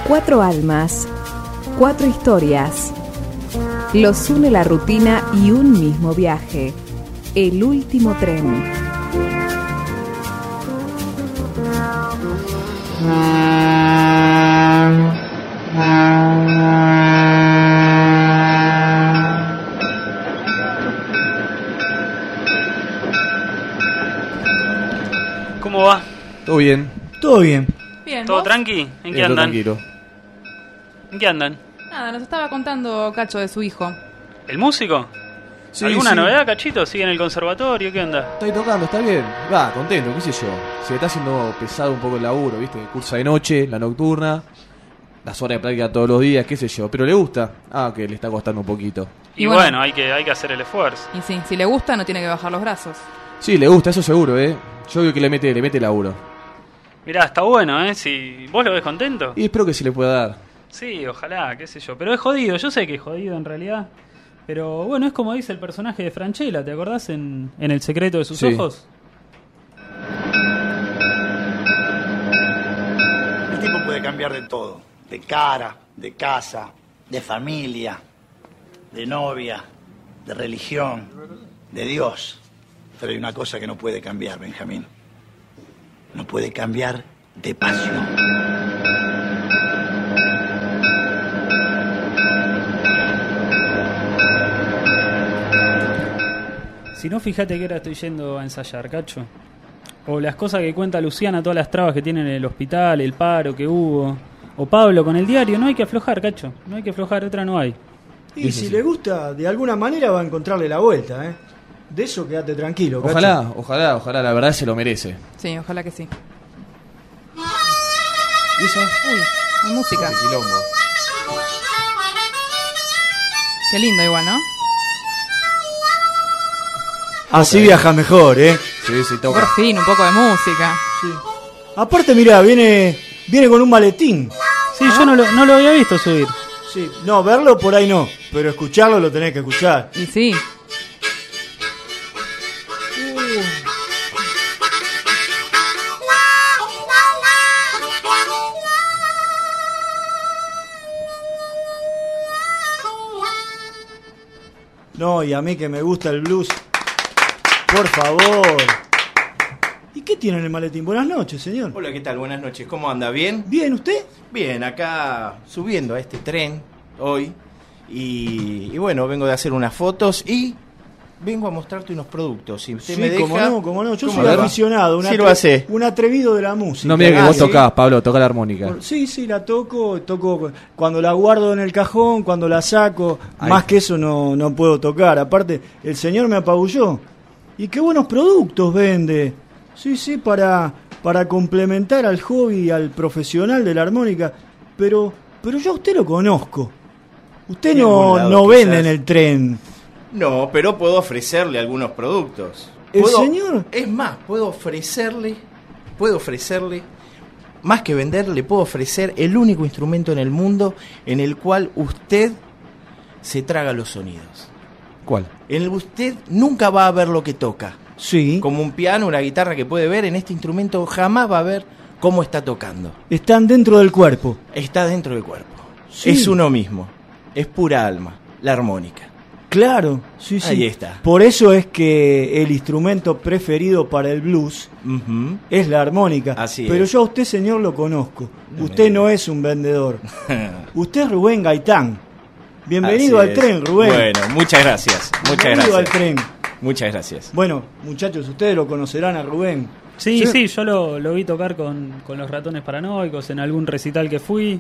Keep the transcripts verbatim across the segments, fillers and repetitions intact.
Cuatro almas, cuatro historias. Los une la rutina y un mismo viaje. El último tren. ¿Cómo va? Todo bien. Todo bien. Bien, ¿Todo ¿vos? tranqui? ¿En qué Bien, todo andan? tranquilo. ¿En qué andan? Nada, nos estaba contando Cacho de su hijo. ¿El músico? Sí, ¿Alguna sí. novedad, Cachito? ¿Sigue en el conservatorio? ¿Qué onda? Estoy tocando, está bien. Va, contento, qué sé yo. Se me está haciendo pesado un poco el laburo, ¿viste? Cursa de noche, la nocturna, las horas de práctica todos los días, qué sé yo. Pero le gusta. Ah, que le está costando un poquito. Y, Y bueno, bueno. hay, que, hay que hacer el esfuerzo. Y sí, si le gusta no tiene que bajar los brazos. Sí, le gusta, eso seguro, ¿eh? Yo veo que le mete, le mete laburo. Mirá, está bueno, ¿eh? Si ¿Vos lo ves contento? Y espero que se le pueda dar. Sí, ojalá, qué sé yo. Pero es jodido, yo sé que es jodido en realidad. Pero bueno, es como dice el personaje de Franchella, ¿te acordás en, en El secreto de sus Sí. ojos? El tipo puede cambiar de todo, de cara, de casa, de familia, de novia, de religión, de Dios. Pero hay una cosa que no puede cambiar, Benjamín. No puede cambiar de pasión. Si no, fíjate que ahora estoy yendo a ensayar, Cacho. O las cosas que cuenta Luciana, todas las trabas que tiene en el hospital, el paro que hubo. O Pablo con el diario, no hay que aflojar, Cacho. No hay que aflojar, otra no hay. Y si le gusta, de alguna manera va a encontrarle la vuelta, ¿eh? De eso quédate tranquilo, Cacho. Ojalá, ojalá, ojalá, la verdad se lo merece. Sí, ojalá que sí. ¿Y eso? Uy, hay música. Qué quilombo. Qué lindo igual, ¿no? Así viaja mejor, ¿eh? Sí, sí, Por toca. fin, un poco de música. Sí. Aparte, mirá, viene, viene con un maletín. Sí, yo no lo, no lo había visto subir. Sí, no, verlo por ahí no, pero escucharlo lo tenés que escuchar. Y sí. No, y a mí que me gusta el blues. Por favor. ¿Y qué tiene en el maletín? Buenas noches, señor. Hola, ¿qué tal? Buenas noches. ¿Cómo anda? ¿Bien? ¿Bien usted? Bien, acá subiendo a este tren hoy. Y, y bueno, vengo de hacer unas fotos y vengo a mostrarte unos productos. Si usted Sí, me deja... cómo no, cómo no. Yo ¿Cómo soy le va? aficionado, un, Sí, atre- lo hace. un atrevido de la música. No, mira que Ah, vos sí. tocás, Pablo, toca la armónica. Por- Sí, sí, la toco, toco cuando la guardo en el cajón, cuando la saco, Ahí. más que eso no, no puedo tocar. Aparte, el señor me apabulló. Y qué buenos productos vende. Sí, sí, para, para complementar al hobby, al profesional de la armónica. Pero, pero yo a usted lo conozco. Usted En no, algún lado, no vende quizás. en el tren. No, pero puedo ofrecerle algunos productos. ¿El ¿Puedo- señor? Es más, puedo ofrecerle... Puedo ofrecerle... Más que vender, le puedo ofrecer el único instrumento en el mundo en el cual usted se traga los sonidos. ¿Cuál? En el usted nunca va a ver lo que toca. Sí, Como un piano, una guitarra que puede ver, en este instrumento jamás va a ver cómo está tocando. están dentro del cuerpo. Está dentro del cuerpo. Sí. Es uno mismo. Es pura alma. La armónica. Claro, sí, sí. Ahí está. Por eso es que el instrumento preferido para el blues Ujú. es la armónica. Así Pero es. yo a usted, señor, lo conozco. No Usted me no es un vendedor. Usted es Rubén Gaitán. Bienvenido Así al es. tren, Rubén. Bueno, muchas gracias. Muchas Bienvenido al gracias. tren. Muchas gracias. Bueno, muchachos, ustedes lo conocerán a Rubén. Sí, Sí. sí, yo lo, lo vi tocar con, con los ratones paranoicos en algún recital que fui.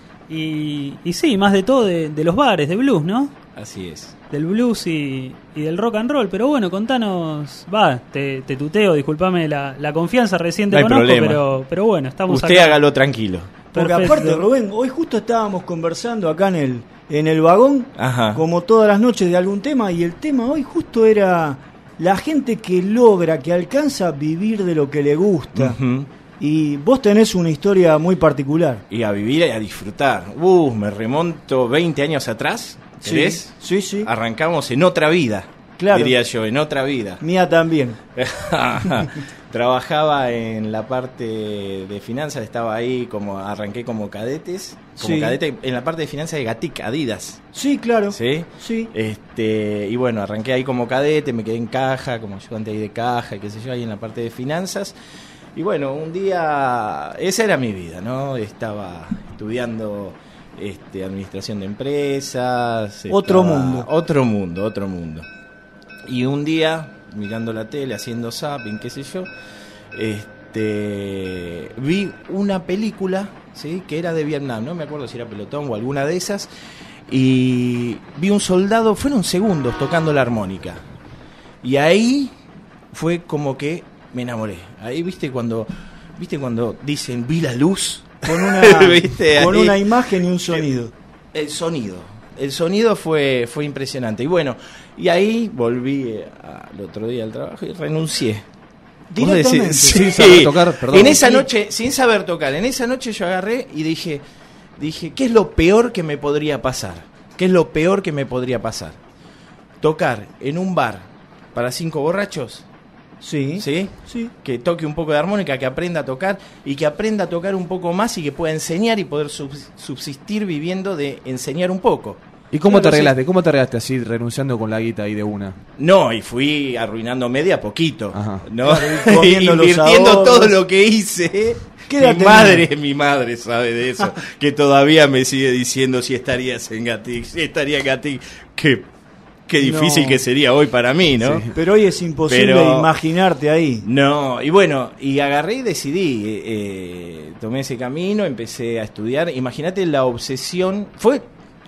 Y, y sí, más de todo de, de los bares, de blues, ¿no? Así es. Del blues y, y del rock and roll. Pero bueno, contanos. Va, te, te tuteo, discúlpame la, la confianza recién te No hay conozco, problema. pero, pero bueno, estamos Usted acá. hágalo tranquilo. Porque Perfecto. aparte, Rubén, hoy justo estábamos conversando acá en el, en el vagón, Ajá. como todas las noches, de algún tema, y el tema hoy justo era la gente que logra, que alcanza a vivir de lo que le gusta. Ujú. Y vos tenés una historia muy particular. Y a vivir y a disfrutar. Uh, me remonto veinte años atrás. ¿Querés? Sí, sí. Arrancamos en otra vida. Claro. Diría yo, en otra vida. Mía también. trabajaba en la parte de finanzas, estaba ahí, como arranqué como cadetes, como Sí. cadete en la parte de finanzas de Gatic, Adidas. Sí, claro. ¿Sí? Sí. Este, y bueno, arranqué ahí como cadete, me quedé en caja, como ayudante ahí de caja, y qué sé yo, ahí en la parte de finanzas. Y bueno, un día, esa era mi vida, ¿no? Estaba estudiando este, administración de empresas. Otro estaba- mundo. Otro mundo, otro mundo. Y un día, mirando la tele, haciendo zapping, qué sé yo, este, vi una película, ¿sí? Que era de Vietnam, no me acuerdo si era Pelotón o alguna de esas, y vi un soldado, fueron segundos tocando la armónica. Y ahí fue como que me enamoré. Ahí viste cuando, viste cuando dicen vi la luz, Con una, ¿Viste? con Ahí. una imagen y un sonido. el sonido. El sonido fue, fue impresionante. Y bueno, y ahí volví eh, al otro día al trabajo y renuncié. Vos decís- Directamente. sí, Sin saber tocar, perdón. En esa Sí. noche, sin saber tocar, en esa noche yo agarré y dije, dije, ¿qué es lo peor que me podría pasar? ¿Qué es lo peor que me podría pasar? Tocar en un bar para cinco borrachos, Sí. ¿sí? Sí. Que toque un poco de armónica, que aprenda a tocar y que aprenda a tocar un poco más y que pueda enseñar y poder subs- subsistir viviendo de enseñar un poco. ¿Y cómo te Claro, sí. arreglaste? ¿Cómo te arreglaste así, renunciando con la guita ahí de una? No, y fui arruinándome de a poquito, Ajá. ¿no? Claro, y comiendo los Invirtiendo ahorros. todo lo que hice. ¿Qué edad Mi tenías? madre, mi madre sabe de eso, que todavía me sigue diciendo si estarías en Gatic, si estaría en Gatic. Qué, qué difícil No. que sería hoy para mí, ¿no? Sí. Pero hoy es imposible Pero- imaginarte ahí. No, y bueno, y agarré y decidí, eh, eh, tomé ese camino, empecé a estudiar. Imagínate la obsesión, fue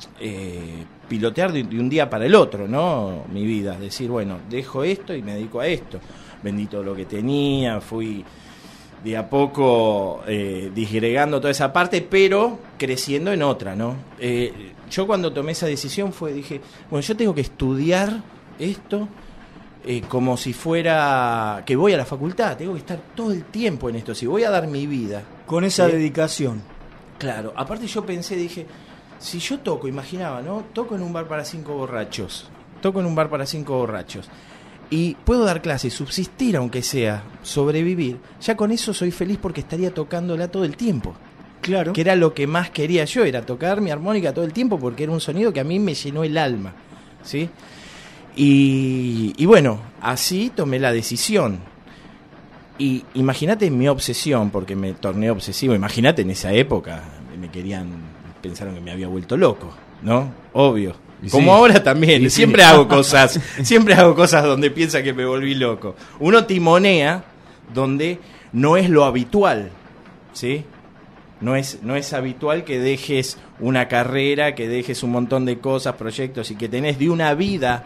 eh, pilotear de, de un día para el otro, ¿no? Mi vida, decir, bueno, dejo esto y me dedico a esto. Vendí todo lo que tenía, fui de a poco eh, disgregando toda esa parte, pero creciendo en otra, ¿no? Eh, yo cuando tomé esa decisión fue, dije, bueno, yo tengo que estudiar esto eh, como si fuera que voy a la facultad, tengo que estar todo el tiempo en esto, si voy a dar mi vida. Con esa ¿sí? dedicación. Claro, aparte yo pensé, dije, si yo toco, imaginaba, ¿no? Toco en un bar para cinco borrachos, toco en un bar para cinco borrachos, y puedo dar clases, subsistir aunque sea, sobrevivir, ya con eso soy feliz porque estaría tocándola todo el tiempo. Claro. Que era lo que más quería yo, era tocar mi armónica todo el tiempo porque era un sonido que a mí me llenó el alma, ¿sí? Y, y bueno, así tomé la decisión. Y imagínate mi obsesión, porque me torné obsesivo, imagínate en esa época, me querían, pensaron que me había vuelto loco, ¿no? Obvio. Y Como sí. ahora también, Y sí. siempre hago cosas, siempre hago cosas donde piensa que me volví loco. Uno timonea donde no es lo habitual, ¿sí? No es, no es habitual que dejes una carrera, que dejes un montón de cosas, proyectos y que tenés de una vida,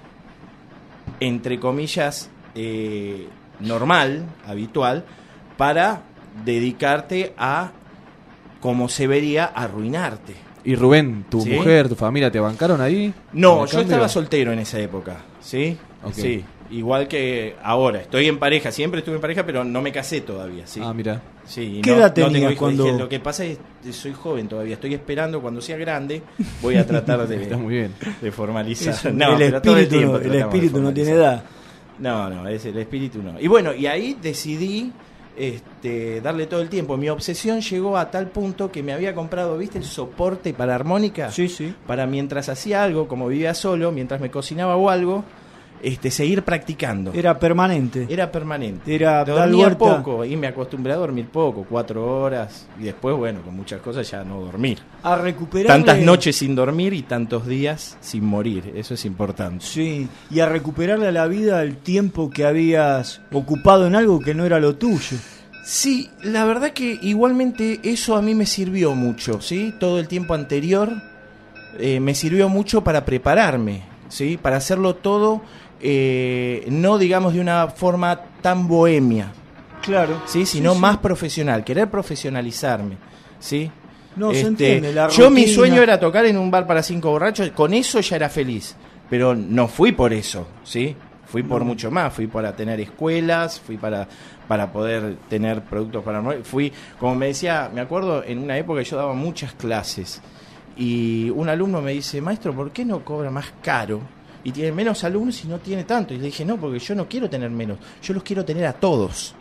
entre comillas, eh, normal, habitual, para dedicarte a, como se vería, arruinarte. Y Rubén, tu ¿Sí? mujer, tu familia, ¿te bancaron ahí? No, ¿En el yo cambio? estaba soltero en esa época, ¿sí? Ok. Sí, igual que ahora. Estoy en pareja, siempre estuve en pareja, pero no me casé todavía, ¿sí? Ah, mira. Sí, y ¿Qué no- edad no tengo tenías hijos. cuando- Dije, lo que pasa es que soy joven todavía, estoy esperando cuando sea grande, voy a tratar de, Está muy bien. de formalizar. Eso, No, el pero todo espíritu, tiempo no, el tratamos de espíritu no tiene formalizar. edad. No, no, es el espíritu no. Y bueno, y ahí decidí este, darle todo el tiempo. Mi obsesión llegó a tal punto que me había comprado, ¿viste? El soporte para armónica. Sí, sí. Para mientras hacía algo, como vivía solo, mientras me cocinaba o algo, este, seguir practicando. Era permanente. Era permanente. Era dar Dormía vuelta. poco y me acostumbré a dormir poco, cuatro horas. Y después, bueno, con muchas cosas ya no dormir. A recuperar. Tantas noches sin dormir y tantos días sin morir. Eso es importante. Sí, y a recuperarle a la vida el tiempo que habías ocupado en algo que no era lo tuyo. Sí, la verdad que igualmente eso a mí me sirvió mucho, ¿sí? Todo el tiempo anterior eh, me sirvió mucho para prepararme, ¿sí? Para hacerlo todo, eh, no digamos de una forma tan bohemia, Claro. ¿sí? Sino sí. más profesional, querer profesionalizarme, ¿sí? No, se Este, entiende, la yo mi rutina. sueño era tocar en un bar para cinco borrachos, con eso ya era feliz, pero no fui por eso, ¿sí? Fui por No. mucho más, fui para tener escuelas, fui para, para poder tener productos para... Fui, como me decía, me acuerdo en una época yo daba muchas clases y un alumno me dice, maestro, ¿por qué no cobra más caro? Y tiene menos alumnos y no tiene tanto. Y le dije, no, porque yo no quiero tener menos, yo los quiero tener a todos.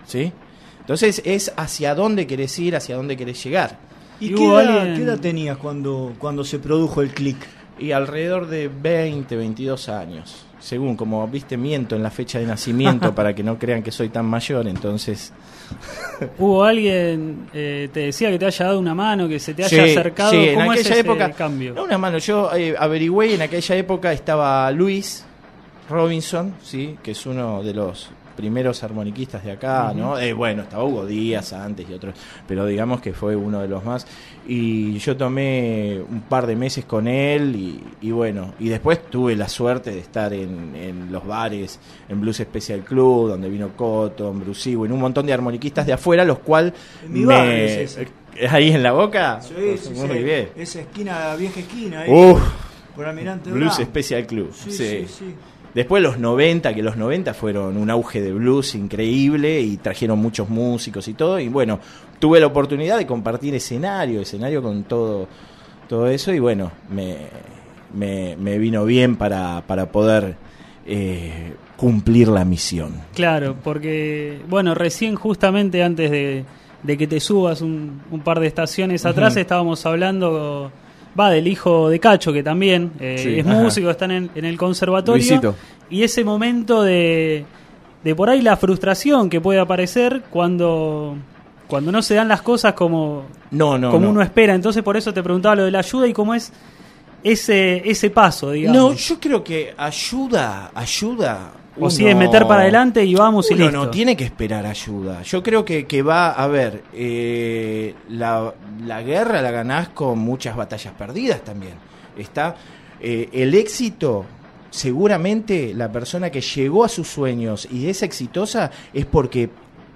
¿sí? Entonces es hacia dónde querés ir, hacia dónde querés llegar. ¿Y ¿Y qué hubo edad, alguien- qué edad tenías cuando, cuando se produjo el clic? Y alrededor de veinte, veintidós años. Según, como viste, miento en la fecha de nacimiento para que no crean que soy tan mayor, entonces... ¿Hubo alguien, eh, te decía que te haya dado una mano, que se te haya Sí, acercado? sí, en ¿Cómo es aquella ese época, cambio? no, una mano, yo eh, averigüé, en aquella época estaba Luis Robinson, sí, que es uno de los primeros armoniquistas de acá, Ujú. ¿no? Eh, bueno, estaba Hugo Díaz antes y otros, pero digamos que fue uno de los más. Y yo tomé un par de meses con él y, y bueno, y después tuve la suerte de estar en, en los bares, en Blues Special Club, donde vino Cotton, Bruce Ewing, un montón de armoniquistas de afuera, los cuales En mi barrio es ese. ¿Ahí en La Boca? Sí, Pues, sí, muy sí. bien. Esa esquina, vieja esquina, ahí, Uf, por Almirante Blues Brown. Special Club. Sí, sí. sí, sí. Después los noventa, que los noventa fueron un auge de blues increíble y trajeron muchos músicos y todo. Y bueno, tuve la oportunidad de compartir escenario, escenario con todo, todo eso. Y bueno, me, me, me vino bien para, para poder eh, cumplir la misión. Claro, porque, bueno, recién justamente antes de, de que te subas un, un par de estaciones atrás Ujú. estábamos hablando, va, del hijo de Cacho, que también eh, Sí, es ajá. músico, están en, en el conservatorio. Luisito. Y ese momento de, de por ahí la frustración que puede aparecer cuando, cuando no se dan las cosas como, No, no, como no. uno espera. Entonces por eso te preguntaba lo de la ayuda y cómo es ese, ese paso, digamos. No, yo creo que ayuda, ayuda. O si es meter para adelante y vamos y Uno listo. no tiene que esperar ayuda. Yo creo que, que va a ver, eh, la, la guerra la ganás con muchas batallas perdidas también. Está eh, el éxito, seguramente la persona que llegó a sus sueños y es exitosa es porque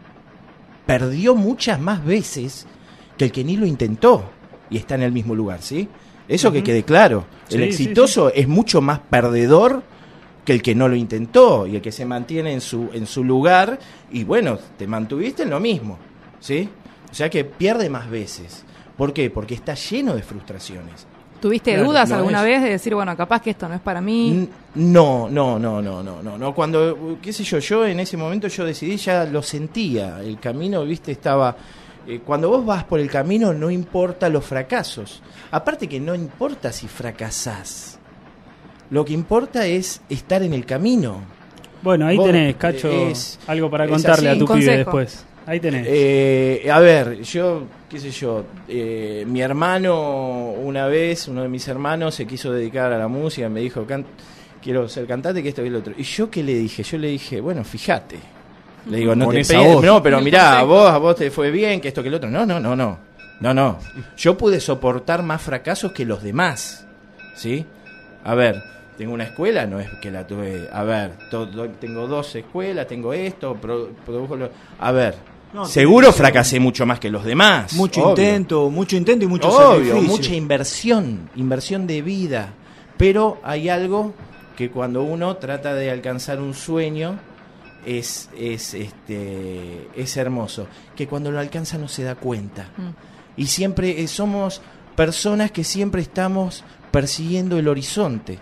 perdió muchas más veces que el que ni lo intentó y está en el mismo lugar, ¿sí? Eso Ujú. que quede claro. El Sí, exitoso es mucho más perdedor que el que no lo intentó y el que se mantiene en su en su lugar y bueno, te mantuviste en lo mismo, ¿sí? O sea que pierde más veces. ¿Por qué? Porque está lleno de frustraciones. ¿Tuviste Claro, dudas no alguna es- vez de decir, bueno, capaz que esto no es para mí? N- No, no, no, no, no, no, no. Cuando, qué sé yo, yo en ese momento yo decidí, ya lo sentía, el camino, viste, estaba... eh, cuando vos vas por el camino no importa los fracasos. Aparte que no importa si fracasás. Lo que importa es estar en el camino. Bueno, ahí Vos, tenés, Cacho, es- algo para es contarle así. a tu Un pibe consejo. después. Ahí tenés. Eh, a ver, yo, qué sé yo, eh, mi hermano, una vez, uno de mis hermanos se quiso dedicar a la música, me dijo, "Can- quiero ser cantante, que esto y lo otro". Y yo, ¿qué le dije? Yo le dije, bueno, fíjate. Le digo, no Con te esa pegues- voz. no, pero El mirá, a consejo. vos, a vos te fue bien, que esto, que lo otro. No, no, no, no. No, no. Yo pude soportar más fracasos que los demás. ¿Sí? A ver, tengo una escuela, no es que la tuve. A ver, to- to- tengo dos escuelas, tengo esto, pro- produjo lo- A ver, No, seguro tenés que ser fracasé mucho más que los demás. Mucho obvio. intento, mucho intento y mucho Obvio, sacrificio. mucha inversión, inversión de vida. Pero hay algo que cuando uno trata de alcanzar un sueño es, es, este, es hermoso. Que cuando lo alcanza no se da cuenta. Mm. Y siempre eh, somos personas que siempre estamos persiguiendo el horizonte.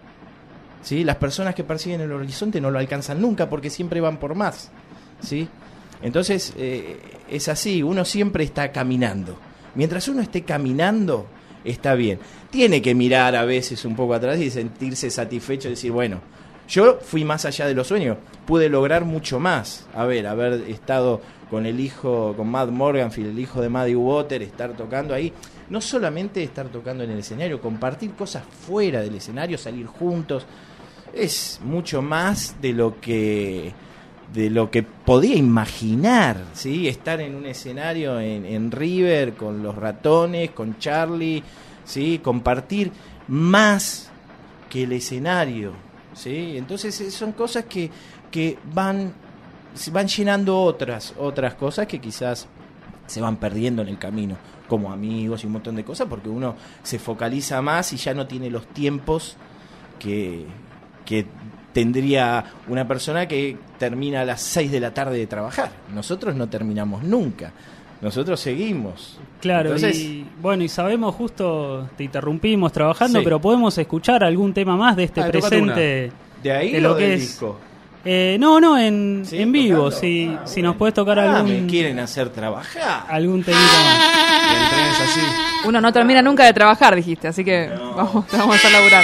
¿Sí? Las personas que persiguen el horizonte no lo alcanzan nunca porque siempre van por más. ¿Sí? Entonces, eh, es así, uno siempre está caminando. Mientras uno esté caminando, está bien. Tiene que mirar a veces un poco atrás y sentirse satisfecho y decir, bueno, yo fui más allá de los sueños, pude lograr mucho más. A ver, haber estado con el hijo, con Matt Morganfield, el hijo de Maddie Water, estar tocando ahí. No solamente estar tocando en el escenario, compartir cosas fuera del escenario, salir juntos. Es mucho más de lo que de lo que podía imaginar, ¿sí? Estar en un escenario en, en River con los Ratones, con Charlie, ¿sí? Compartir más que el escenario, ¿sí? Entonces eh, son cosas que, que van, se van llenando otras, otras cosas que quizás se van perdiendo en el camino, como amigos y un montón de cosas, porque uno se focaliza más y ya no tiene los tiempos que, que tendría una persona que termina a las seis de la tarde de trabajar. Nosotros no terminamos nunca. Nosotros seguimos. Claro, Entonces, y bueno, y sabemos justo, te interrumpimos trabajando, Sí. pero podemos escuchar algún tema más de este Ah, tócate presente. ¿de ahí de lo o que del es- disco? Eh, no, no, en, ¿Sí? en vivo, ¿Tocando? si, Ah, si bueno. nos puedes tocar Ah, algún, me quieren hacer trabajar. algún temita más. Y el tren es así. Uno no termina nunca de trabajar, dijiste, así que vamos, te vamos a hacer laburar.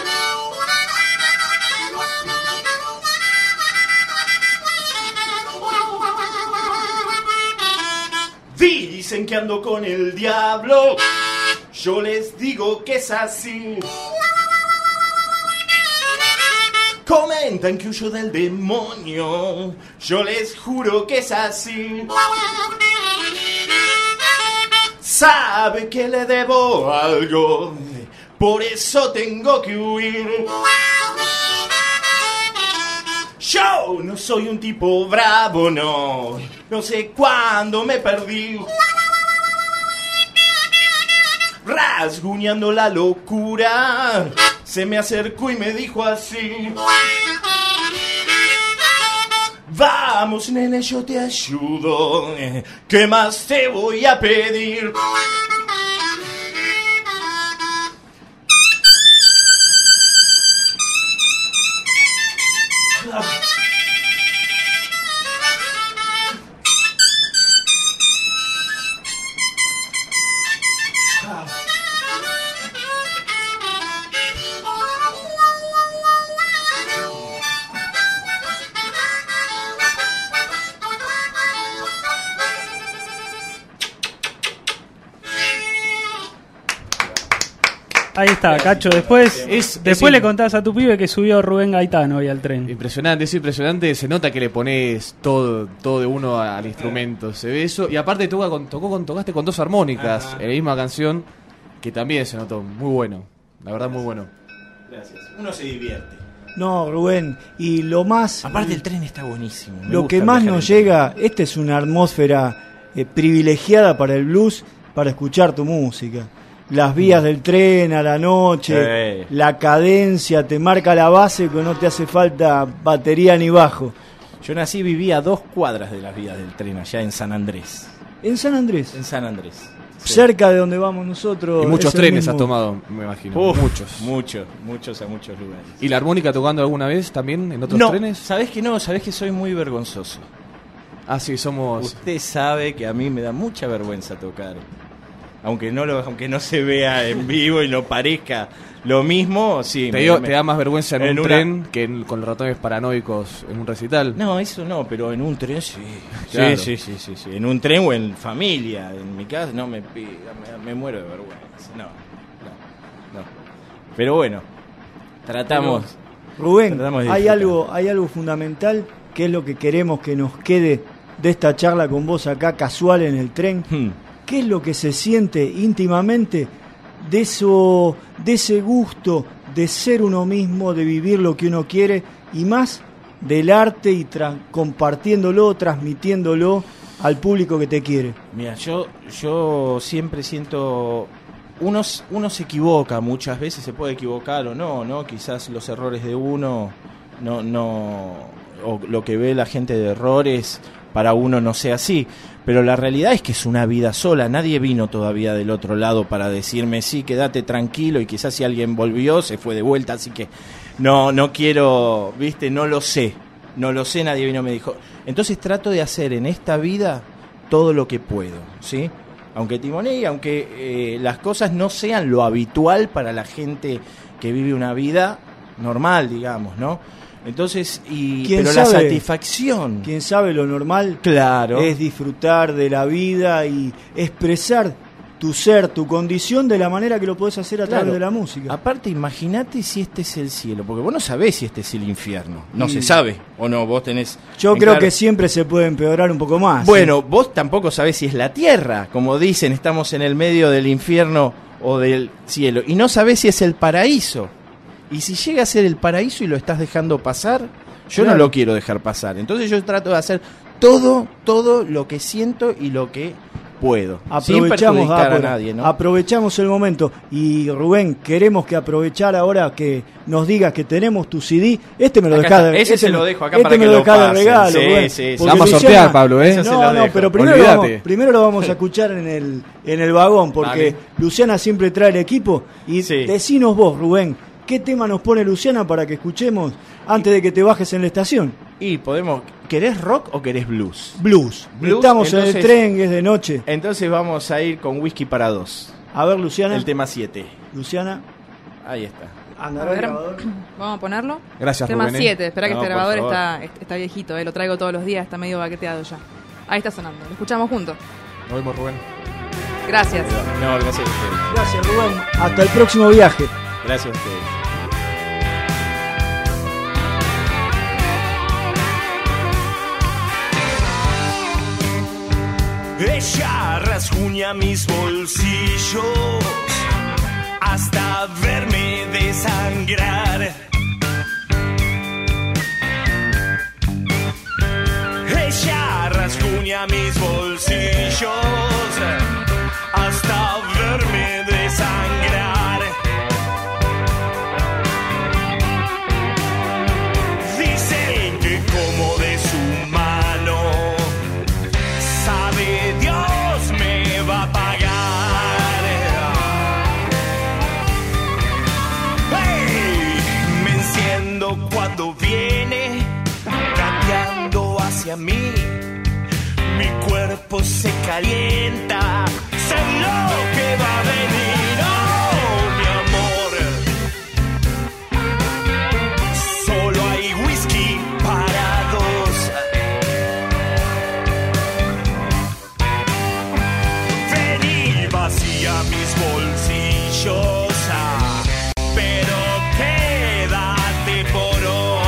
Dicen que ando con el diablo, yo les digo que es así. Comentan que huyo del demonio, yo les juro que es así. Sabe que le debo algo, por eso tengo que huir. Yo no soy un tipo bravo, no, no sé cuándo me perdí. Rasguñando la locura, se me acercó y me dijo así: vamos, nene, yo te ayudo, ¿qué más te voy a pedir? Ahí está, Cacho. Después, Es- después es le in- contás a tu pibe que subió Rubén Gaitán hoy al tren. Impresionante, es impresionante. Se nota que le pones todo, todo de uno al instrumento. Se ve eso. Y aparte toca con, tocó con, tocaste con dos armónicas Ajá. en la misma canción. Que también se notó. Muy bueno. La verdad, muy bueno. Gracias. Uno se divierte. No, Rubén, y lo más... Aparte el tren está buenísimo. Me Lo gusta que más viajar nos en tren. llega, esta es una atmósfera eh, privilegiada para el blues, para escuchar tu música. Las vías del tren a la noche, Sí. la cadencia, te marca la base que no te hace falta batería ni bajo. Yo nací y viví a dos cuadras de las vías del tren, allá en San Andrés. En San Andrés, En San Andrés. Sí. cerca de donde vamos nosotros. Y muchos es el trenes mismo. has tomado, me imagino. Uf, muchos. Muchos, muchos a muchos lugares. ¿Y la armónica tocando alguna vez también en otros No, trenes? ¿sabés que no? ¿Sabés que soy muy vergonzoso? Ah, sí, somos... Usted sabe que a mí me da mucha vergüenza tocar. Aunque no lo, aunque no se vea en vivo y no parezca lo mismo, sí. ¿Te, me- dio- me- te da más vergüenza en, en un una- tren que en- con los ratones paranoicos en un recital? No, eso no, pero en un tren sí. Claro. Sí, sí, sí, sí, sí. En un tren o en familia. En mi casa no me pega, me, me muero de vergüenza. No, no, no. Pero bueno, tratamos. Rubén, Tratamos de hay disfrutar. algo, hay algo fundamental que es lo que queremos que nos quede de esta charla con vos acá casual en el tren. Hmm. ¿Qué es lo que se siente íntimamente de eso, de ese gusto de ser uno mismo, de vivir lo que uno quiere y más del arte y tra- compartiéndolo, transmitiéndolo al público que te quiere? Mira, yo, yo siempre siento. Uno, s- uno se equivoca, muchas veces se puede equivocar o no, ¿no? Quizás los errores de uno, no, no, o lo que ve la gente de errores, para uno no sea así. Pero la realidad es que es una vida sola, nadie vino todavía del otro lado para decirme, sí, quédate tranquilo, y quizás si alguien volvió, se fue de vuelta, así que no, no quiero, viste, no lo sé, no lo sé, nadie vino y me dijo. Entonces trato de hacer en esta vida todo lo que puedo, ¿sí? Aunque timonee, aunque eh, las cosas no sean lo habitual para la gente que vive una vida normal, digamos, ¿no? Entonces, y ¿Quién pero la sabe? satisfacción, Quien sabe lo normal claro, es disfrutar de la vida y expresar tu ser, tu condición de la manera que lo podés hacer a Claro. través de la música. Aparte, imagínate si este es el cielo, porque vos no sabés si este es el infierno. No Mm. se sabe, o no, vos tenés... Yo en creo claro- que siempre se puede empeorar un poco más. Bueno, vos tampoco sabés si es la tierra, como dicen, estamos en el medio del infierno o del cielo, y no sabés si es el paraíso. Y si llega a ser el paraíso y lo estás dejando pasar, yo Claro. no lo quiero dejar pasar. Entonces yo trato de hacer todo, todo lo que siento y lo que puedo. Sin Aprovechamos, perjudicar a Ápora, nadie, ¿no? aprovechamos el momento. Y Rubén, queremos que aprovechar ahora que nos digas que tenemos tu C D. Este me lo Acá dejás está. de Ese este se me- lo dejo acá este para me que lo lo dejás de pasen. regalo, Sí, Rubén. sí, sí. Porque Vamos a Luciana- sortear, Pablo, ¿eh? Eso se No, lo no, dejo. pero primero lo, Olvídate. vamos, primero lo vamos a escuchar en el, en el vagón, porque Dale. Luciana siempre trae el equipo. Y Sí. decinos vos, Rubén, ¿Qué tema nos pone Luciana para que escuchemos antes de que te bajes en la estación? Y podemos... ¿Querés rock o querés blues? Blues. Blues, Estamos entonces- en el tren, es de noche. Entonces vamos a ir con Whisky para dos. A ver, Luciana. El tema siete. Luciana. Ahí está. Anda, A a ver, ver, grabador. vamos a ponerlo. Gracias, Tema Rubén, ¿eh? siete. Espera que No, este por grabador favor. está, está viejito, eh, lo traigo todos los días, está medio baqueteado ya. Ahí está sonando. Lo escuchamos juntos. Nos vemos, Rubén. Gracias. No, gracias a ustedes. Gracias, Rubén. Hasta el próximo viaje. Gracias a ustedes. Ella rasguña mis bolsillos hasta verme desangrar. Ella rasguña mis bolsillos hasta verme desangrar. Dicen que como de su mano sabe Dios me va a pagar. ¡Hey! Me enciendo cuando viene gateando hacia mí. Mi cuerpo se calienta, sé lo que va a venir. Oh, mi amor, solo hay whisky para dos. Vení, vacía mis bolsillos, ah, pero quédate por hoy.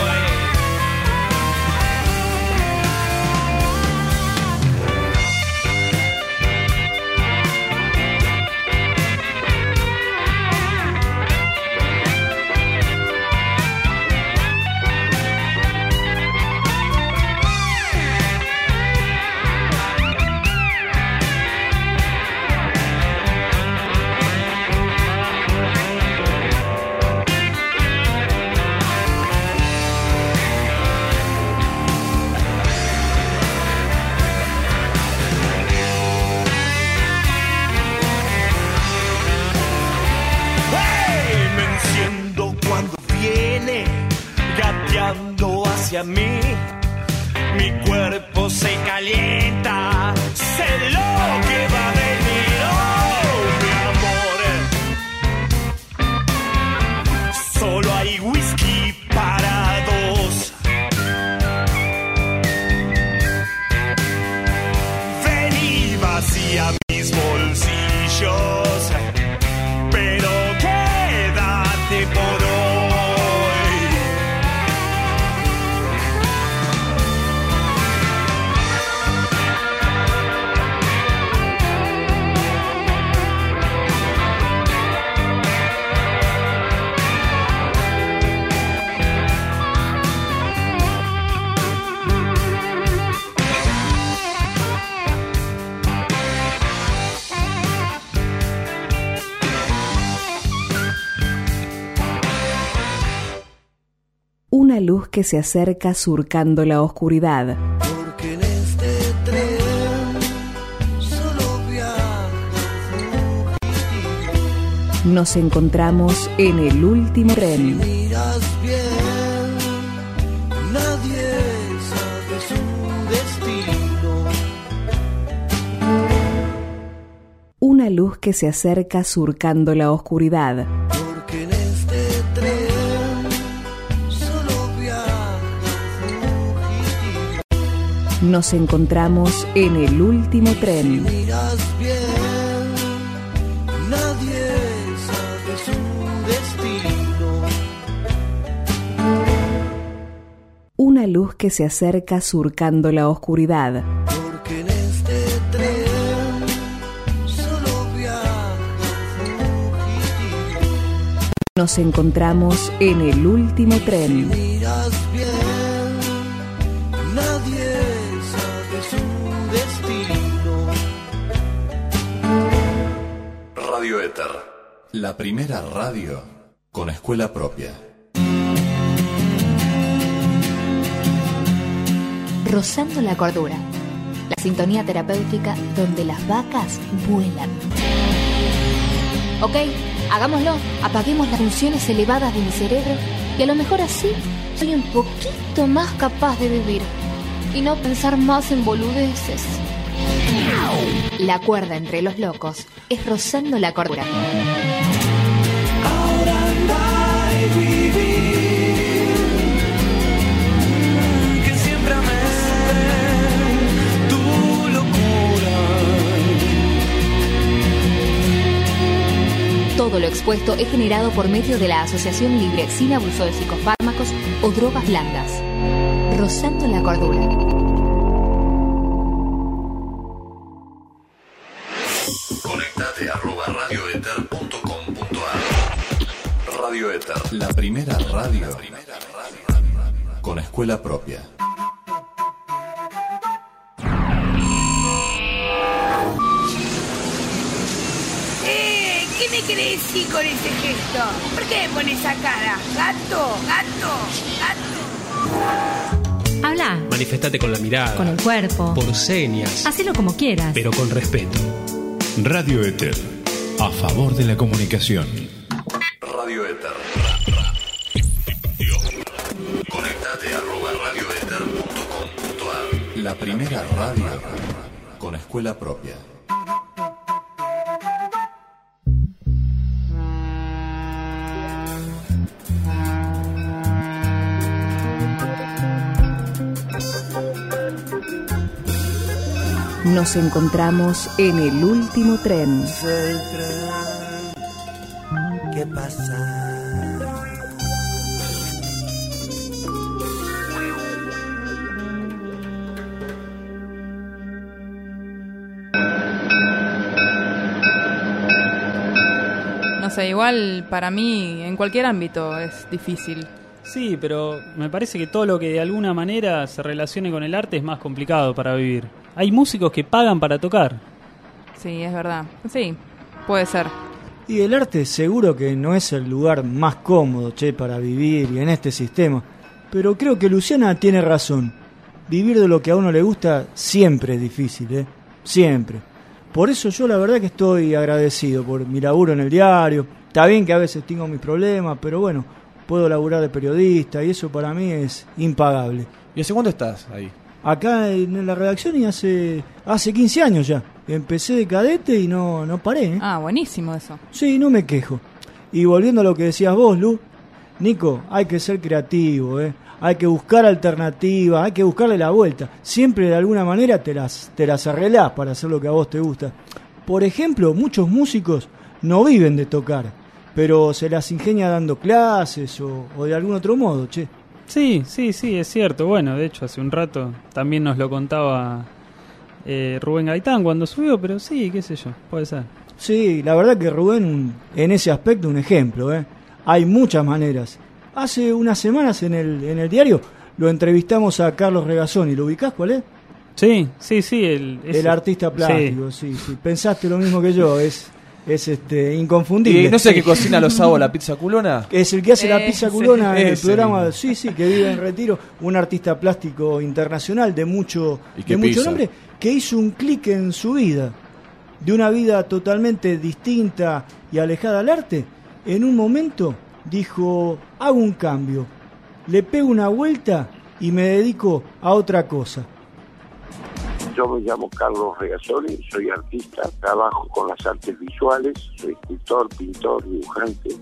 ¡Hey! Me enciendo cuando viene gateando hacia mí. Mi cuerpo se calienta, sé lo que va a venir. Oh, mi amor, solo hay whisky para dos. Vení, vacía mis bolsillos, pero quédate por hoy. Una luz que se acerca surcando la oscuridad. Porque en este tren solo viaja fugitivo. Nos encontramos en el último tren. Miras bien, nadie sabe su destino. Una luz que se acerca surcando la oscuridad. Porque en este tren solo viaja fugitivo. Nos encontramos en el último tren. Miras bien, nadie sabe su destino. Una luz que se acerca surcando la oscuridad. Porque en este tren solo viaja fugitivo. Nos encontramos en el último tren. Miras bien, nadie sabe su destino. Radio Éter, la primera radio con escuela propia. Rozando la cordura, la sintonía terapéutica donde las vacas vuelan. Ok, Hagámoslo, apaguemos las funciones elevadas de mi cerebro y a lo mejor así soy un poquito más capaz de vivir y no pensar más en boludeces. La cuerda entre los locos es rozando la cordura. Ahora anda y vivir, que siempre amé tu locura. Todo lo expuesto es generado por medio de la Asociación Libre sin abuso de psicofármacos o drogas blandas. Rozando la cordura. Conectate arroba radioether punto com punto ar. Radio Ether, la primera radio con escuela propia. Eh, ¿qué me querés decir con ese gesto? ¿Por qué me pones esa cara? Gato, gato, gato. Habla. Manifestate con la mirada. Con el cuerpo. Por señas. Hacelo como quieras. Pero con respeto. Radio Ether, a favor de la comunicación. Radio Ether. Conectate arroba radioether punto com punto ar. La primera radio con escuela propia. Nos encontramos en el último tren. Es el tren que pasa. No sé, igual para mí en cualquier ámbito es difícil. Sí, pero me parece que todo lo que de alguna manera se relacione con el arte es más complicado para vivir. Hay músicos que pagan para tocar. Sí, es verdad. Sí, puede ser. Y el arte seguro que no es el lugar más cómodo, che, para vivir y en este sistema. Pero creo que Luciana tiene razón. Vivir de lo que a uno le gusta siempre es difícil, ¿eh? Siempre. Por eso yo la verdad que estoy agradecido por mi laburo en el diario. Está bien que a veces tengo mis problemas, pero bueno, puedo laburar de periodista y eso para mí es impagable. ¿Y hace cuánto estás ahí? Acá en la redacción y hace hace quince años ya. Empecé de cadete y no, no paré, ¿eh? Ah, buenísimo eso. Sí, no me quejo. Y volviendo a lo que decías vos, Lu, Nico, hay que ser creativo, ¿eh? Hay que buscar alternativas, hay que buscarle la vuelta. Siempre de alguna manera te las, te las arreglás para hacer lo que a vos te gusta. Por ejemplo, muchos músicos no viven de tocar, pero se las ingenia dando clases o, o de algún otro modo, che. Sí, sí, sí, es cierto. Bueno, de hecho, hace un rato también nos lo contaba eh, Rubén Gaitán cuando subió, pero sí, qué sé yo, puede ser. Sí, la verdad que Rubén, en ese aspecto, un ejemplo, ¿eh? Hay muchas maneras. Hace unas semanas en el, en el diario lo entrevistamos a Carlos Regazzoni. ¿Lo ubicás cuál es? Sí, sí, sí. El, el artista plástico, sí. sí, sí. Pensaste lo mismo que yo, es... Es este inconfundible. ¿Y no sé qué cocina los sábados la pizza culona? Es el que hace eh, la pizza culona sí, en el ese programa. mismo. Sí, sí, que vive en Retiro. Un artista plástico internacional de mucho, ¿Y qué de mucho pizza? nombre, que hizo un clic en su vida. De una vida totalmente distinta y alejada al arte. En un momento dijo, hago un cambio. Le pego una vuelta y me dedico a otra cosa. Yo me llamo Carlos Regazzoni, soy artista, trabajo con las artes visuales, soy escultor, pintor, dibujante.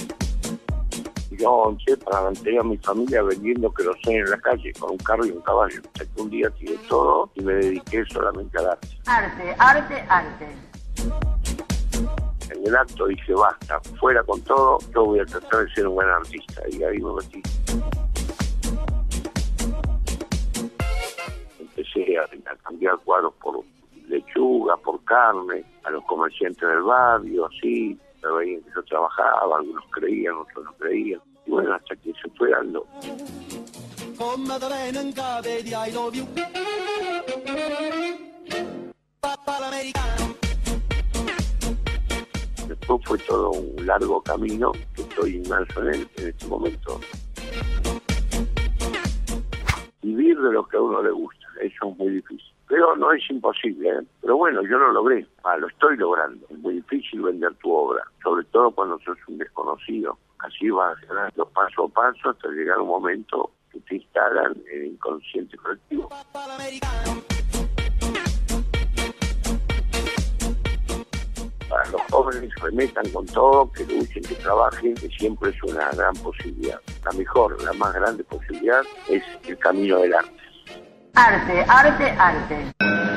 Yo avancé para mantener a mi familia vendiendo querosén en la calle con un carro y un caballo. Hasta que un día tiré todo y me dediqué solamente al arte. Arte, arte, arte. En el acto dije, basta, fuera con todo, yo voy a tratar de ser un buen artista. Y ahí me metí. Empecé a, a cambiar cuadros por lechuga, por carne, a los comerciantes del barrio, así, me veían que yo trabajaba, algunos creían, otros no creían. Y bueno, hasta que se fue dando. Después fue todo un largo camino que estoy inmerso en él en este momento. Vivir de lo que a uno le gusta, eso es muy difícil. Pero no es imposible, ¿eh? Pero bueno, yo lo logré, ah, lo estoy logrando. Es muy difícil vender tu obra, sobre todo cuando sos un desconocido. Así vas ganando paso a paso hasta llegar un momento que te instalan en el inconsciente colectivo. Para los jóvenes que remetan con todo, que luchen, que trabajen, que siempre es una gran posibilidad. La mejor, la más grande posibilidad es el camino del arte. Arte, arte, arte.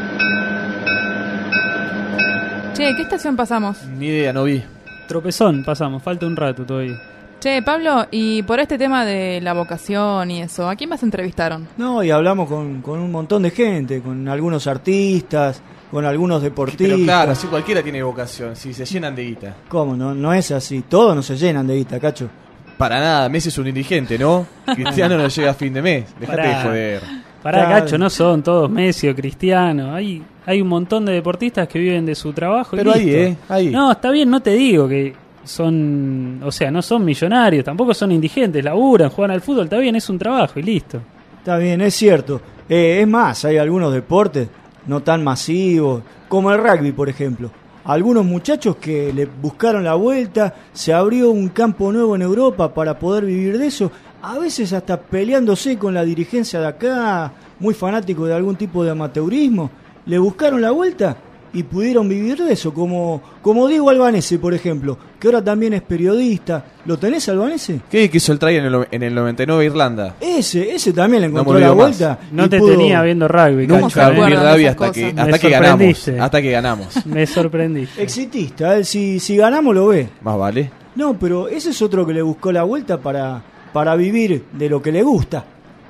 Che, ¿qué estación pasamos? Ni idea, no vi. Tropezón pasamos, falta un rato todavía. Che, Pablo, y por este tema de la vocación y eso, ¿a quién más entrevistaron? No, y hablamos con, con un montón de gente, con algunos artistas, con algunos deportistas. Pero claro, así cualquiera tiene vocación, si se llenan de guita. ¿Cómo? No, no es así, todos no se llenan de guita, Cacho. Para nada, Messi es un indigente, ¿no? Cristiano no llega a fin de mes, dejate Pará. de joder. Pará, Claro. Cacho, no son todos Messi o Cristiano. Hay, hay un montón de deportistas que viven de su trabajo. Pero y ahí, listo. ¿eh? Ahí. No, está bien, no te digo que son... O sea, no son millonarios, tampoco son indigentes, laburan, juegan al fútbol, está bien, es un trabajo y listo. Está bien, es cierto. Eh, es más, hay algunos deportes no tan masivos, como el rugby, por ejemplo. Algunos muchachos que le buscaron la vuelta, se abrió un campo nuevo en Europa para poder vivir de eso, a veces hasta peleándose con la dirigencia de acá, muy fanáticos de algún tipo de amateurismo, le buscaron la vuelta y pudieron vivir de eso, como, como Diego Albanese, por ejemplo, que ahora también es periodista. ¿Lo tenés, Albanese? ¿Qué quiso el try en el, en el noventa y nueve Irlanda? Ese, ese también le No encontró me la olvido más. vuelta. No y te pudo- tenía viendo rugby, Nunca Cacho, vi ¿eh? rugby hasta que, Me hasta que ganamos. sorprendiste. Hasta que ganamos. Me sorprendiste. Exitista, él, si, si ganamos lo ve. Más vale. No, pero ese es otro que le buscó la vuelta para, para vivir de lo que le gusta.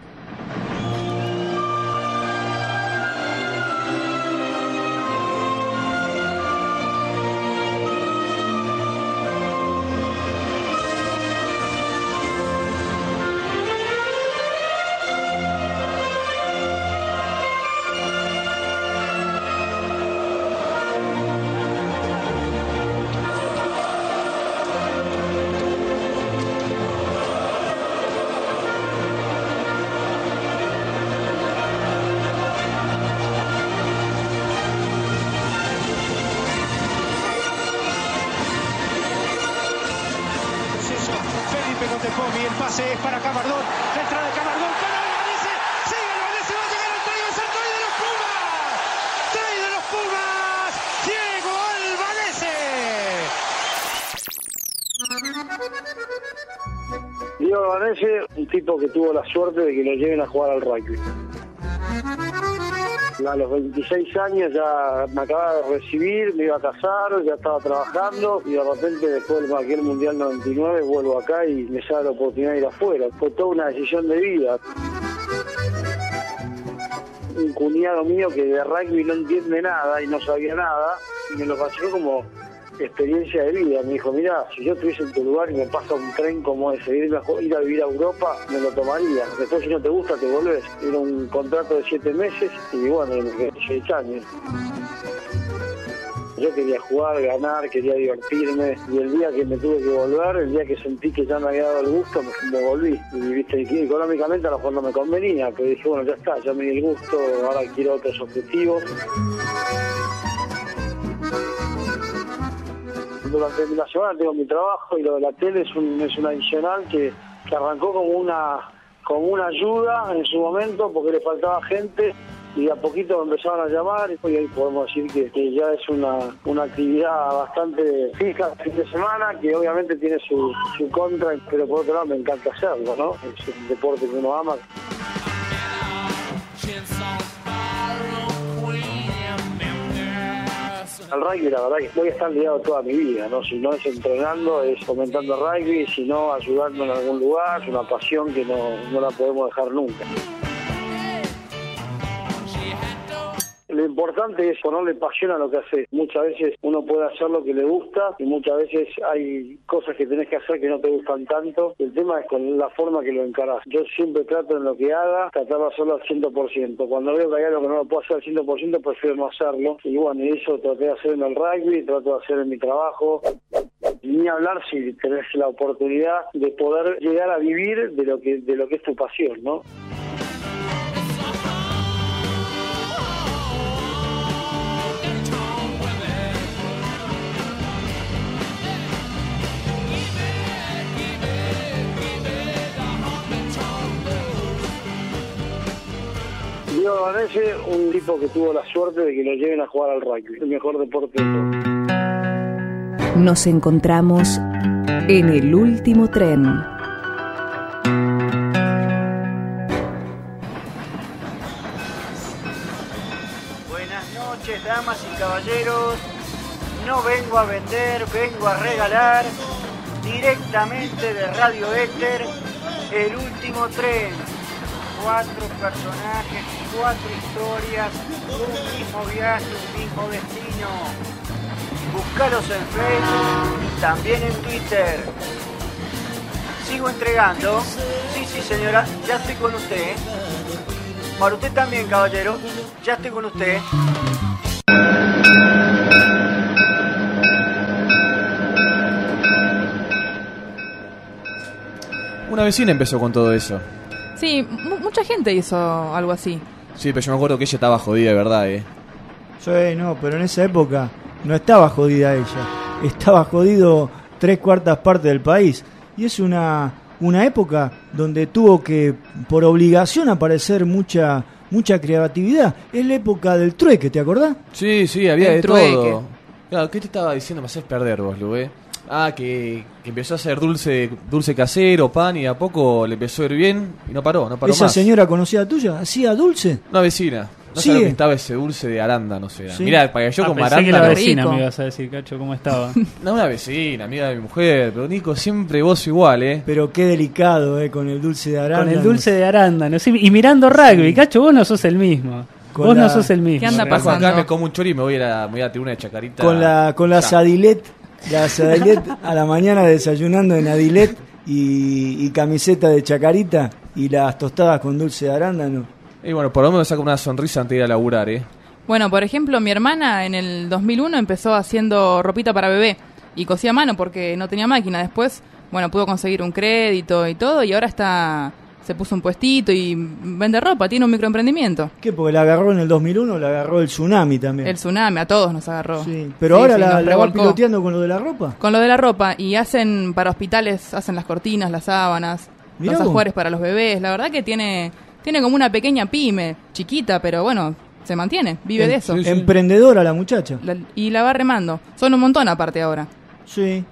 Felipe con De Pomi, el pase es para Camardón, la entrada de Camardón para Albanese, sigue Albanese, va a llegar el try, es el try de los Pumas, try de los Pumas, Diego Albanese. Diego Albanese, un tipo que tuvo la suerte de que lo lleven a jugar al rugby. A los veintiséis años ya me acababa de recibir, me iba a casar, ya estaba trabajando y de repente después de aquel Mundial noventa y nueve vuelvo acá y me sale la oportunidad de ir afuera. Fue toda una decisión de vida. Un cuñado mío que de rugby no entiende nada y no sabía nada, me lo pasó como experiencia de vida. Me dijo, mira, si yo estuviese en tu lugar y me pasa un tren como ese, ir a, ir a vivir a Europa, me lo tomaría. Después si no te gusta, te volvés. Era un contrato de siete meses y bueno, me quedé seis años. Yo quería jugar, ganar, quería divertirme y el día que me tuve que volver, el día que sentí que ya me había dado el gusto, me, me volví. Y viste, y económicamente a lo mejor no me convenía, pero dije, bueno, ya está, ya me di el gusto, ahora quiero otros objetivos. Durante la semana tengo mi trabajo y lo de la tele es, un, es un adicional que, que arrancó como una como una ayuda en su momento porque le faltaba gente y a poquito me empezaron a llamar y hoy podemos decir que, que ya es una, una actividad bastante fija el fin de semana que obviamente tiene su, su contra, pero por otro lado me encanta hacerlo, ¿no? Es un deporte que uno ama. Al rugby la verdad que voy a estar ligado toda mi vida, ¿no? Si no es entrenando, es comentando rugby, si no ayudando en algún lugar, es una pasión que no, no la podemos dejar nunca. Lo importante es ponerle pasión a lo que haces. Muchas veces uno puede hacer lo que le gusta y muchas veces hay cosas que tenés que hacer que no te gustan tanto. El tema es con la forma que lo encarás. Yo siempre trato en lo que haga, tratar de hacerlo al cien por ciento. Cuando veo que hay algo que no lo puedo hacer al cien por ciento, prefiero no hacerlo. Y bueno, y eso traté de hacer en el rugby, trato de hacer en mi trabajo. Ni hablar si tenés la oportunidad de poder llegar a vivir de lo que, de lo que es tu pasión, ¿no? parece un tipo que tuvo la suerte de que lo lleven a jugar al rugby, el mejor deporte de todos. Nos encontramos en el último tren. Buenas noches, damas y caballeros. No vengo a vender, vengo a regalar directamente de Radio Éter El último tren. Cuatro personajes, cuatro historias, un mismo viaje, un mismo destino. Búscalos en Facebook y también en Twitter. Sigo entregando. Sí, sí, señora, ya estoy con usted. Para usted también, caballero, ya estoy con usted. Una vecina empezó con todo eso. Sí, m- mucha gente hizo algo así. Sí, pero yo me acuerdo que ella estaba jodida, de verdad, eh. Sí, no, pero en esa época no estaba jodida ella. Estaba jodido tres cuartas partes del país. Y es una, una época donde tuvo que, por obligación, aparecer mucha mucha creatividad. Es la época del trueque, ¿te acordás? Sí, sí, había El de trueque. todo. Claro, ¿qué te estaba diciendo? Me haces perder vos, Lu, eh. Ah, que, que empezó a hacer dulce dulce casero, pan, y a poco le empezó a ir bien y no paró, no paró ¿Esa más. señora conocida tuya hacía dulce? Una vecina. No sé Sigue. lo que estaba ese dulce de arándano, o sea. Sí. Mirá, para yo Ah, con pensé arándano. que la vecina me ibas a decir, Cacho, ¿cómo estaba? No, una vecina, amiga de mi mujer. Pero Nico, siempre vos igual, ¿eh? Pero qué delicado, ¿eh? Con el dulce de arándano. Con el dulce de arándano, sí, y mirando rugby, Cacho, vos no sos el mismo. Con vos la- no sos el mismo. ¿Qué anda Acá pasando? me como un chori y me voy a la, me voy a la tribuna de Chacarita. Con la, con la Ya. sadilet, la sadilet a la mañana desayunando en adilet y, y camiseta de chacarita y las tostadas con dulce de arándano. Y bueno, por lo menos saca una sonrisa antes de ir a laburar, ¿eh? Bueno, por ejemplo, mi hermana en el dos mil uno empezó haciendo ropita para bebé y cosía a mano porque no tenía máquina. Después, bueno, pudo conseguir un crédito y todo y ahora está se puso un puestito y vende ropa, tiene un microemprendimiento. ¿Qué? Porque la agarró en el dos mil uno, la agarró el tsunami también. El tsunami a todos nos agarró. Sí, pero Sí, ahora sí, la, nos la va revolcó. piloteando con lo de la ropa. Con lo de la ropa y hacen para hospitales, hacen las cortinas, las sábanas, Mirá los vos. ajuares para los bebés. La verdad que tiene tiene como una pequeña pyme, chiquita, pero bueno, se mantiene, vive de eso. Emprendedora la muchacha. La- y la va remando. Son un montón aparte ahora. Sí.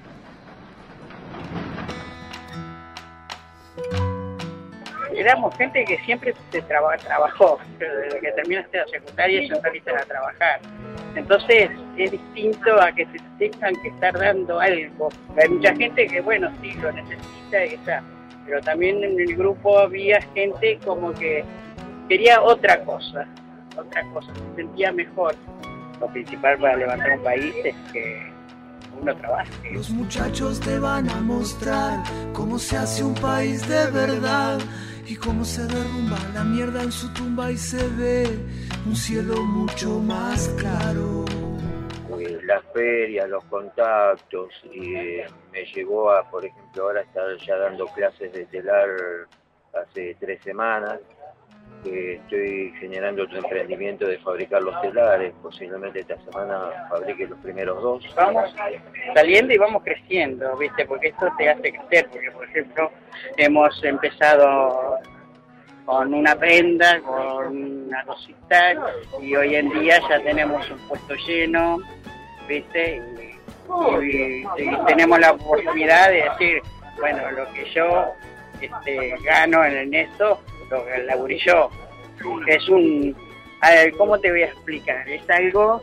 Éramos gente que siempre se traba- trabajó, desde que terminaste la secundaria ya saliste a trabajar. Entonces es distinto a que te tengan que estar dando algo. Hay mucha gente que, bueno, sí, lo necesita y está. Pero también en el grupo había gente como que quería otra cosa, otra cosa, se sentía mejor. Lo principal para levantar un país es que uno trabaje. Los muchachos te van a mostrar cómo se hace un país de verdad y cómo se derrumba la mierda en su tumba y se ve un cielo mucho más claro. Eh, las ferias, los contactos, y eh, me llevó a, por ejemplo, ahora estar ya dando clases de telar hace tres semanas. Eh, estoy generando otro emprendimiento de fabricar los telares, posiblemente esta semana fabrique los primeros dos. Vamos saliendo y vamos creciendo, ¿viste? Porque esto te hace crecer, porque por ejemplo hemos empezado con una prenda, con una cosita, y hoy en día ya tenemos un puesto lleno, ¿viste? Y, y- y tenemos la oportunidad de decir, bueno, lo que yo este, gano en esto, lo que laburé yo. Es un... A ver, ¿cómo te voy a explicar? Es algo...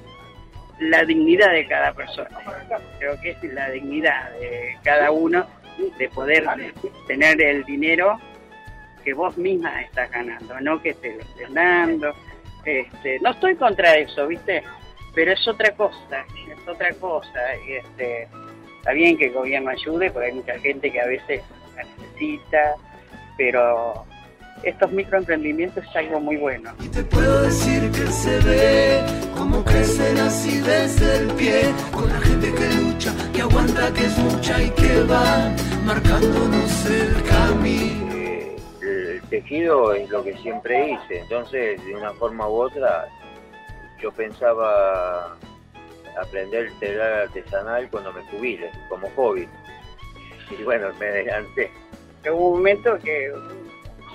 La dignidad de cada persona. Creo que es la dignidad de cada uno de poder tener el dinero que vos misma estás ganando, no que te lo estén dando. Este, no estoy contra eso, ¿viste? Pero es otra cosa, es otra cosa. Y este, está bien que el gobierno ayude, porque hay mucha gente que a veces la necesita, pero estos microemprendimientos es algo muy bueno. Te puedo decir que se ve cómo crecen así desde el pie, con la gente que lucha, que aguanta, que es mucha y que va marcándonos el camino. El tejido es lo que siempre hice, entonces de una forma u otra yo pensaba aprender el telar artesanal cuando me jubile, como hobby. Y bueno, me adelanté. Hubo un momento que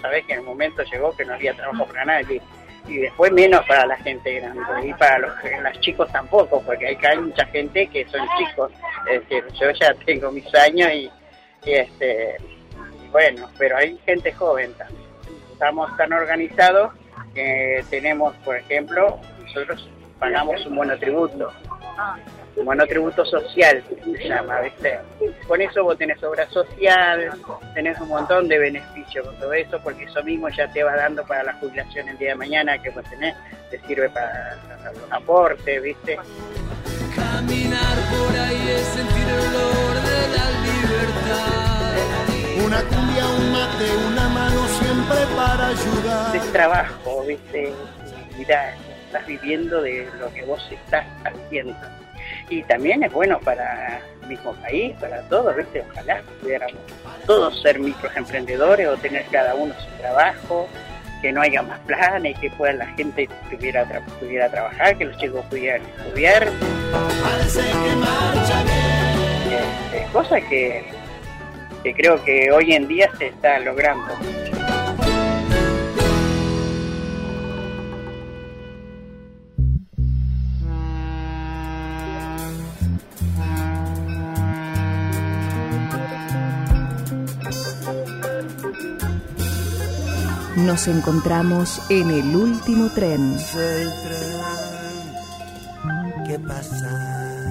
sabés que en el momento llegó que no había trabajo para nadie. Y después menos para la gente grande, y para los, los chicos tampoco, porque hay, hay mucha gente que son chicos. Es decir, yo ya tengo mis años y, y este y bueno, pero hay gente joven también. Estamos tan organizados que tenemos, por ejemplo, nosotros pagamos un monotributo, un monotributo social se llama, ¿viste? Con eso vos tenés obra social, tenés un montón de beneficios con todo eso, porque eso mismo ya te va dando para la jubilación el día de mañana que vos tenés, te sirve para los aportes, ¿viste? Caminar por ahí es sentir el olor de la libertad. Una cumbia, un mate, una mano siempre para ayudar. Es trabajo, ¿viste? Mirá, estás viviendo de lo que vos estás haciendo. Y también es bueno para el mismo país, para todos, ¿viste? Ojalá pudiéramos todos ser microemprendedores o tener cada uno su trabajo, que no haya más planes, que pueda la gente pudiera, tra- pudiera trabajar, que los chicos pudieran estudiar. Este, cosa que, que creo que hoy en día se está logrando. Nos encontramos en el último tren. El tren que pasa.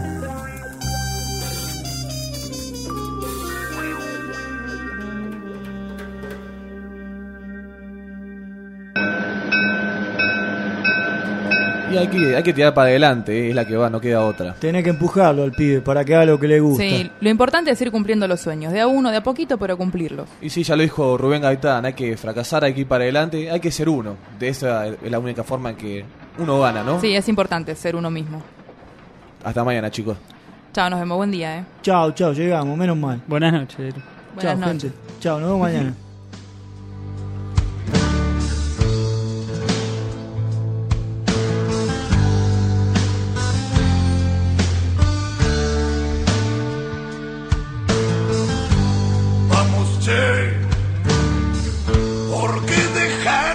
Y hay que, hay que tirar para adelante, eh, es la que va, no queda otra. Tenés que empujarlo al pibe para que haga lo que le gusta. Sí, lo importante es ir cumpliendo los sueños, de a uno, de a poquito, pero cumplirlos. Y sí, ya lo dijo Rubén Gaitán, hay que fracasar, hay que ir para adelante, hay que ser uno. De esa es la única forma en que uno gana, ¿no? Sí, es importante ser uno mismo. Hasta mañana, chicos. Chao, nos vemos, buen día, ¿eh? Chao, chao, llegamos, menos mal. Buenas noches. Buenas Chao, noches. gente. Chao, nos vemos mañana. Vamos, che, ¿por qué dejar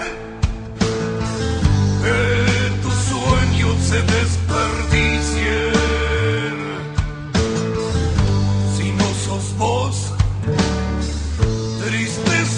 que tus sueños se desperdicien? Si no sos vos, triste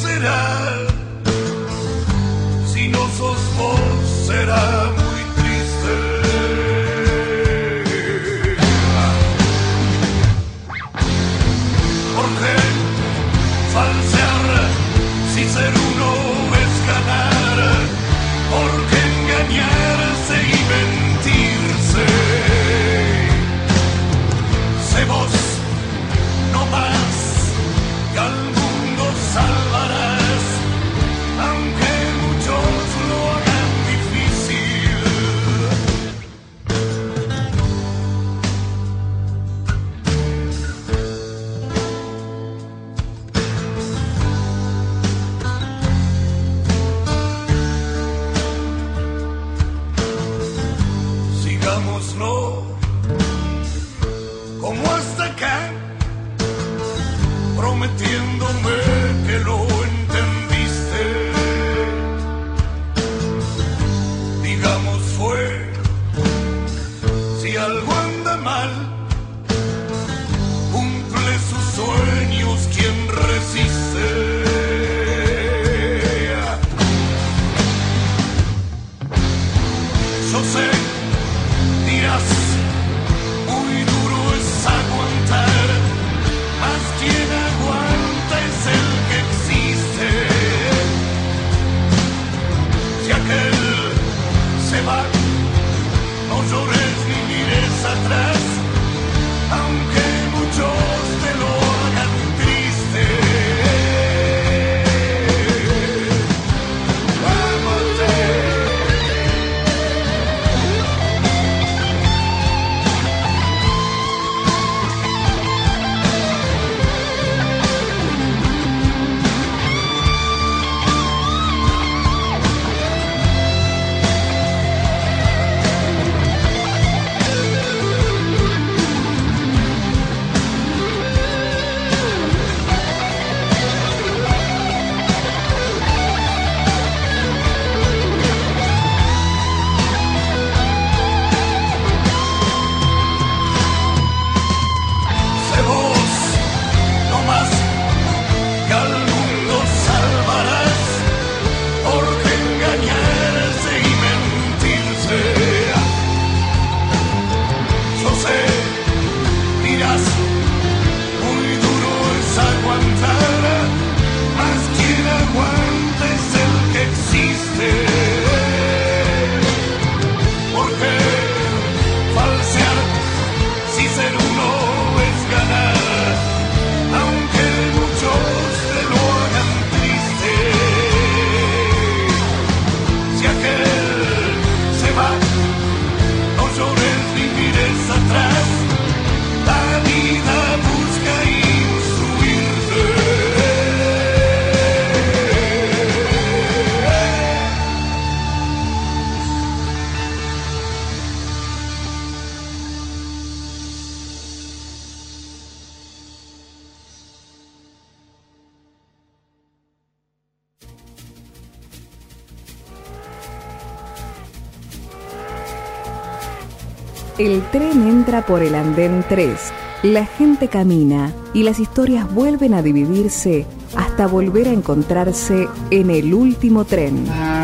El tren entra por el andén tres, la gente camina y las historias vuelven a dividirse hasta volver a encontrarse en el último tren.